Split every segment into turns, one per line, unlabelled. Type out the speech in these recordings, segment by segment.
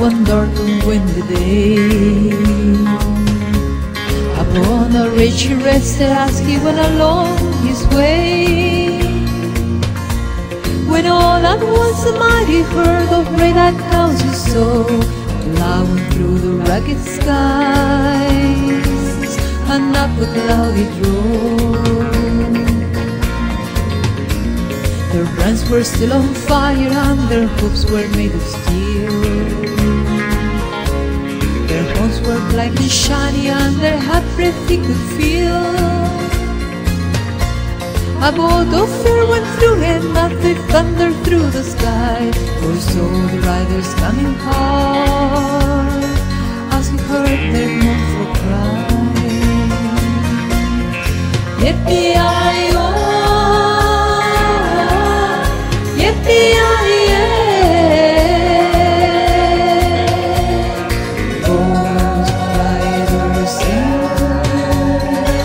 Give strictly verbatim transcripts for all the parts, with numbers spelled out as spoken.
one dark and windy day. Upon a ridge he rested as he went along his way, when all at once a mighty herd of red-eyed cows he saw, plowing through the rugged skies and up a cloudy road. Their brands were still on fire and their hooves were made of steel. Their horns were black and shiny and their hot breath he could feel. A bolt of fire went through him and they thundered through the sky, for saw the riders coming hard as he heard their mournful cry. Yippee-yi-oh, yippee-yi-yay. Ghost riders into the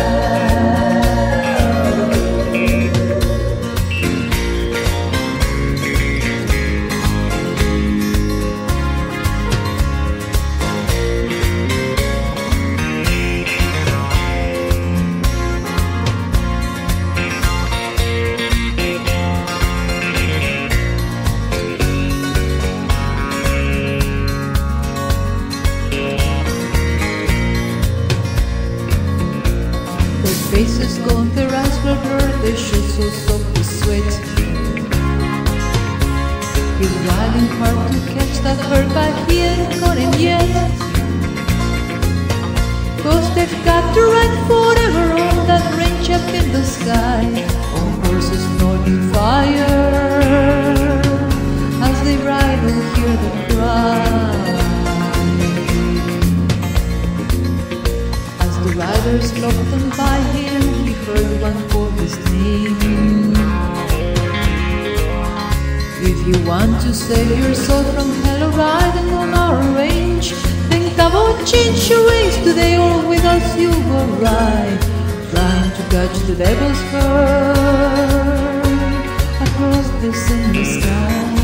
faces gone, their eyes were blurred, their shoes so soaked with sweat. He's riding hard to catch that herd, but he ain't got him yet. 'Cause they've got to ride forever on that range up in the sky, on horses snorting fire, as they ride and hear the cry. The riders looked them by him, he heard one call his name. If you want to save your soul from hell or riding on our range, think about change your ways today, or with us you will ride, trying to catch the devil's herd across this endless sky.